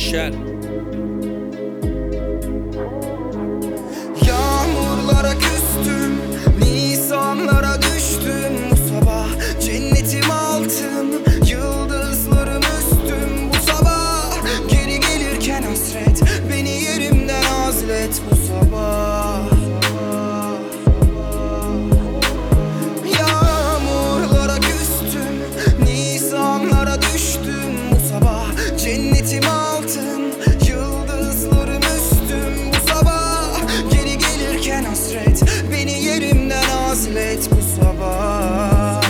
Şer. Yağmurlara küstüm, nisanlara düştüm. Bu sabah cennetim altın, yıldızlarım üstüm. Bu sabah geri gelirken hasret, beni yerimden azlet. Bu sabah yağmurlara küstüm, nisanlara düştüm. Bu sabah cennetim altın, yıldızlarım üstüm. Bu sabah geri gelirken hasret, beni yerimden azlet. Bu sabah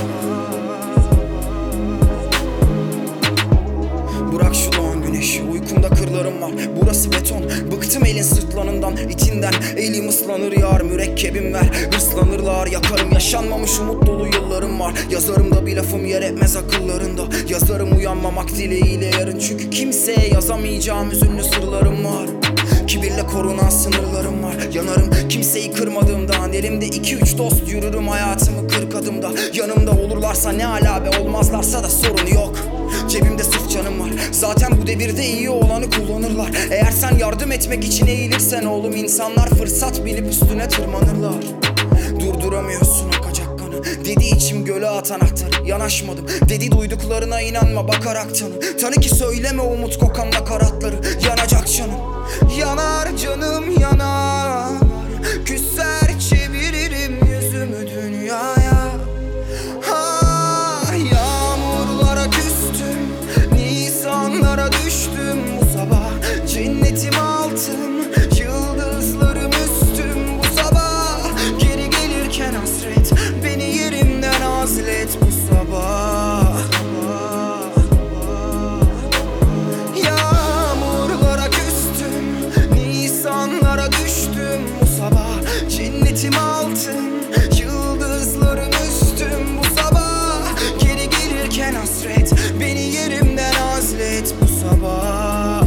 bırak şu doğan güneşi, uykumda kırlarım var. Burası beton, bıktım elin sırtlanından, itinden. Elim ıslanır yar, mürekkebim ver. Hırslanırlar, yakarım yaşanmamış umut dolu yıllarım var. Yazarım da bir lafım yer etmez akıllarında. Yazarım uyanmamak dileğiyle yarın, çünkü kimseye yazamayacağım üzünlü sırlarım var. Kibirle korunan sınırlarım var. Yanarım kimseyi kırmadığımdan, elimde 2-3 dost yürürüm hayatımı 40 adımda. Yanımda olurlarsa ne ala be, olmazlarsa da sorun yok. Cebimde sırf canım var. Zaten bu devirde iyi olanı kullanırlar. Eğer sen yardım etmek için eğilirsen oğlum, insanlar fırsat bilip üstüne tırmanırlar. Durduramıyorsun akacak kanı, dedi içim göle at anahtarı. Yanaşmadım, dedi duyduklarına inanma, bakarak tanı. Tanı ki söyleme umut kokan nakaratları. Yanacak canım, yanar canım yanar. Küser çeviririm yüzümü dünyaya. Yağmurlara küstüm, nisanlara düştüm. Bu sabah cennetim altın, yıldızlarım üstüm. Bu sabah geri gelirken hasret, beni yerimden azlet. Bu sabah yağmurlara küstüm, nisanlara düştüm. Bu sabah cennetim altın, yıldızlarım üstüm. Bu sabah geri gelirken hasret, beni yerimden azlet. Bu sabah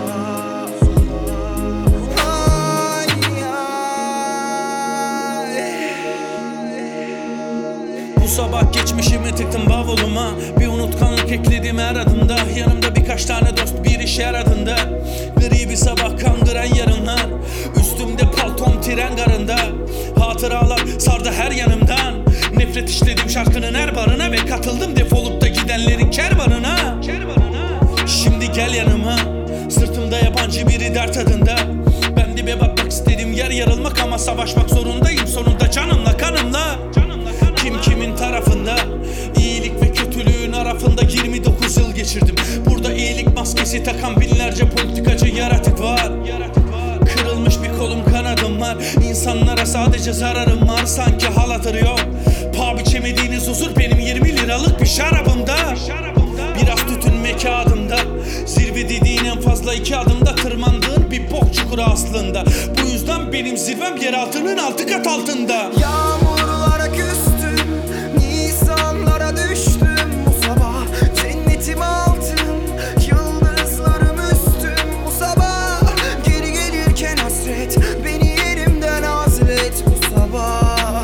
Bu sabah geçmişimi tıktım bavuluma, bir unutkanlık ekledim her adımda. Yanımda birkaç tane dost, bir iş yaradığında. Gri bir sabah kandıran yarınlar, üstümde paltom tren garında. Hatıralar sardı her yanımdan, nefret işledim şarkının her barına. Ve katıldım defolup da gidenlerin kervanına. Şimdi gel yanıma, sırtımda yabancı biri dert adında. Ben dibe batmak istedim, yer yarılmak, ama savaşmak zorundayım sonunda canımla kanımla. Kim kimin tarafında, iyilik ve kötülüğün arasında 29 yıl geçirdim. Burada iyilik maskesi takan binlerce politikacı yaratık var. Kırılmış bir kolum kanadım var, İnsanlara sadece zararım var. Sanki hal hatır yok, paha biçemediğiniz huzur benim 20 liralık bir şarabımda. Biraz tütünme kağıdımda, zirve dediğin en fazla 2 adımda tırmandığın bir bok çukuru aslında. Bu yüzden benim zirvem yeraltının 6 kat altında. Yağmurlara küstüm, nisanlara düştüm. Bu sabah cennetim altın, yıldızlarım üstüm. Bu sabah geri gelirken hasret, beni yerimden azlet. Bu sabah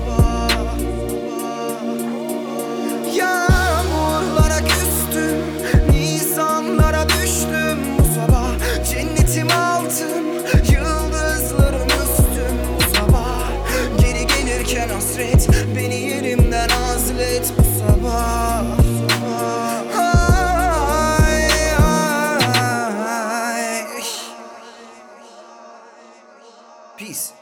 yağmurlara küstüm, nisanlara düştüm. Bu sabah cennetim altın, yıldızlarım üstüm. Bu sabah geri gelirken hasret, beni yerimden azlet. Bu sabah Peace.